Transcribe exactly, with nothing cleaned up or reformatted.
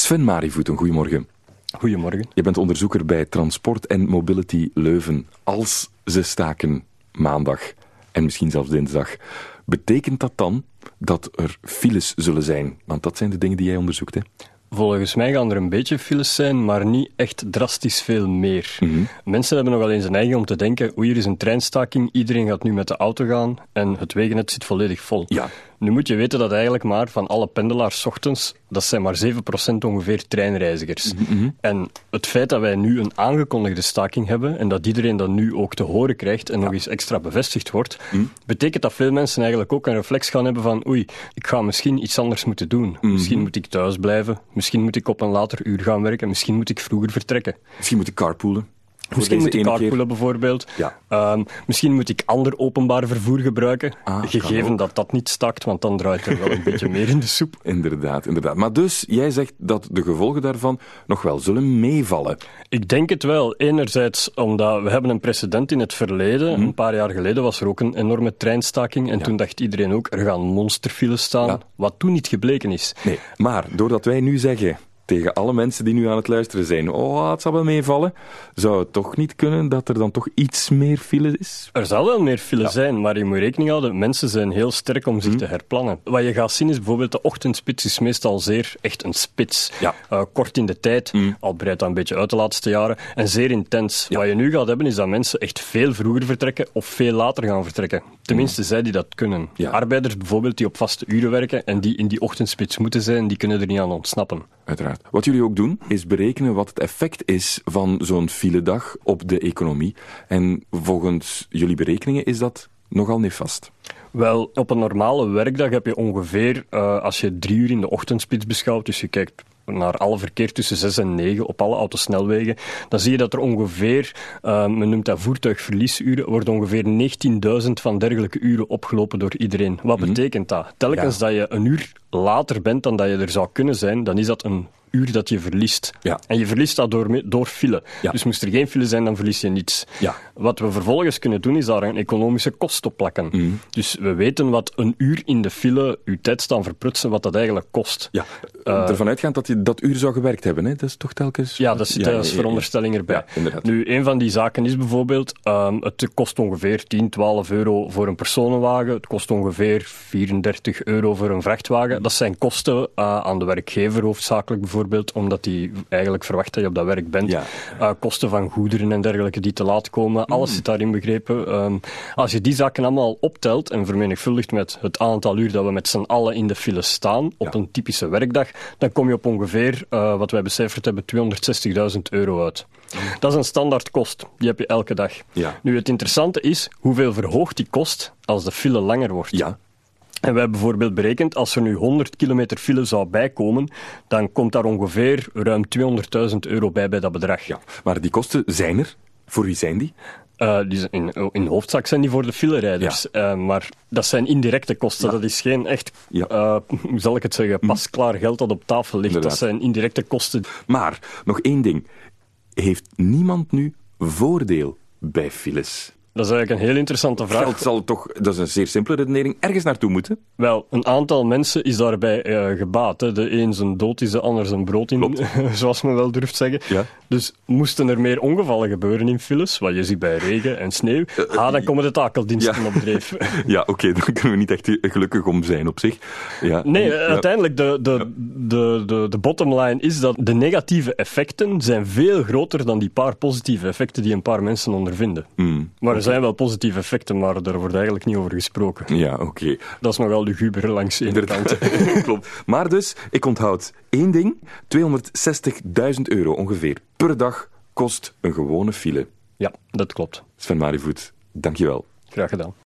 Sven Marivoet, goedemorgen. Goedemorgen. Je bent onderzoeker bij Transport en Mobility Leuven. Als ze staken maandag en misschien zelfs dinsdag, betekent dat dan dat er files zullen zijn? Want dat zijn de dingen die jij onderzoekt, hè? Volgens mij gaan er een beetje files zijn, maar niet echt drastisch veel meer. Mm-hmm. Mensen hebben nogal eens een eigen om te denken, oei, hier is een treinstaking, iedereen gaat nu met de auto gaan en het wegennet zit volledig vol. Ja. Nu moet je weten dat eigenlijk maar van alle pendelaars 's ochtends, dat zijn maar zeven procent ongeveer treinreizigers. Mm-hmm. En het feit dat wij nu een aangekondigde staking hebben en dat iedereen dat nu ook te horen krijgt en ja. nog eens extra bevestigd wordt, mm. betekent dat veel mensen eigenlijk ook een reflex gaan hebben van oei, ik ga misschien iets anders moeten doen. Mm-hmm. Misschien moet ik thuis blijven, misschien moet ik op een later uur gaan werken, misschien moet ik vroeger vertrekken. Misschien moet ik carpoolen. Misschien moet ik carpoolen bijvoorbeeld. Ja. Um, misschien moet ik ander openbaar vervoer gebruiken, ah, gegeven dat dat niet stakt, want dan draait er wel een beetje meer in de soep. Inderdaad, inderdaad. Maar dus, jij zegt dat de gevolgen daarvan nog wel zullen meevallen. Ik denk het wel. Enerzijds omdat we hebben een precedent in het verleden. Hmm. Een paar jaar geleden was er ook een enorme treinstaking en ja. toen dacht iedereen ook, er gaan monsterfiles staan, ja. wat toen niet gebleken is. Nee, maar doordat wij nu zeggen tegen alle mensen die nu aan het luisteren zijn, oh, het zal wel meevallen, zou het toch niet kunnen dat er dan toch iets meer file is? Er zal wel meer file ja. zijn, maar je moet rekening houden, mensen zijn heel sterk om zich mm. te herplannen. Wat je gaat zien is bijvoorbeeld, de ochtendspits is meestal zeer echt een spits. Ja. Uh, kort in de tijd, mm. al breidt dat een beetje uit de laatste jaren, en zeer intens. Ja. Wat je nu gaat hebben, is dat mensen echt veel vroeger vertrekken of veel later gaan vertrekken. Tenminste, mm. zij die dat kunnen. Ja. Arbeiders bijvoorbeeld die op vaste uren werken en die in die ochtendspits moeten zijn, die kunnen er niet aan ontsnappen. Uiteraard. Wat jullie ook doen, is berekenen wat het effect is van zo'n filedag op de economie. En volgens jullie berekeningen is dat nogal nefast. Wel, op een normale werkdag heb je ongeveer, uh, als je drie uur in de ochtendspits beschouwt, dus je kijkt naar alle verkeer tussen zes en negen op alle autosnelwegen, dan zie je dat er ongeveer, uh, men noemt dat voertuigverliesuren, wordt ongeveer negentienduizend van dergelijke uren opgelopen door iedereen. Wat mm-hmm. betekent dat? Telkens ja. dat je een uur later bent dan dat je er zou kunnen zijn, dan is dat een uur dat je verliest. Ja. En je verliest dat door, door file. Ja. Dus moest er geen file zijn, dan verlies je niets. Ja. Wat we vervolgens kunnen doen, is daar een economische kost op plakken. Mm. Dus we weten wat een uur in de file, uw tijd staan verprutsen, wat dat eigenlijk kost. Ja. Uh, Ervan uitgaand dat je dat uur zou gewerkt hebben, hè? Dat is toch telkens... Ja, dat zit ja, als veronderstelling erbij. Ja, nu, een van die zaken is bijvoorbeeld, um, het kost ongeveer tien, twaalf euro voor een personenwagen, het kost ongeveer vierendertig euro voor een vrachtwagen. Mm. Dat zijn kosten uh, aan de werkgever hoofdzakelijk bijvoorbeeld, omdat die eigenlijk verwacht dat je op dat werk bent. Ja. Uh, kosten van goederen en dergelijke die te laat komen, alles mm. zit daarin begrepen. Um, als je die zaken allemaal optelt en vermenigvuldigt met het aantal uur dat we met z'n allen in de file staan, op ja. een typische werkdag, dan kom je op ongeveer, uh, wat wij becijferd hebben, tweehonderdzestigduizend euro uit. Mm. Dat is een standaard kost, die heb je elke dag. Ja. Nu, het interessante is, hoeveel verhoogt die kost als de file langer wordt? Ja. En wij hebben bijvoorbeeld berekend, als er nu honderd kilometer file zou bijkomen, dan komt daar ongeveer ruim tweehonderdduizend euro bij bij dat bedrag. Ja, maar die kosten zijn er. Voor wie zijn die? Uh, die in, in hoofdzaak zijn die voor de filerijders. Ja. Uh, maar dat zijn indirecte kosten. Ja. Dat is geen echt, ja. uh, hoe zal ik het zeggen, pasklaar geld dat op tafel ligt. Inderdaad. Dat zijn indirecte kosten. Maar, nog één ding. Heeft niemand nu voordeel bij files? Dat is eigenlijk een heel interessante vraag. Geld zal toch, dat is een zeer simpele redenering, ergens naartoe moeten? Wel, een aantal mensen is daarbij uh, gebaat. Hè. De een zijn dood is de ander zijn brood in, zoals men wel durft zeggen. Ja. Dus moesten er meer ongevallen gebeuren in files, wat je ziet bij regen en sneeuw, uh, uh, ah, dan komen de takeldiensten ja. op dreef. Ja, oké, okay, daar kunnen we niet echt gelukkig om zijn op zich. Ja. Nee, uh, ja. uiteindelijk, de, de, ja. de, de, de bottom line is dat de negatieve effecten zijn veel groter dan die paar positieve effecten die een paar mensen ondervinden. Mm. Maar er zijn wel positieve effecten, maar daar wordt eigenlijk niet over gesproken. Ja, oké. Okay. Dat is nogal luguber langs de ene kant. Klopt. Maar dus, ik onthoud één ding. tweehonderdzestigduizend euro ongeveer per dag kost een gewone file. Ja, dat klopt. Sven Marivoet, dank je wel. Graag gedaan.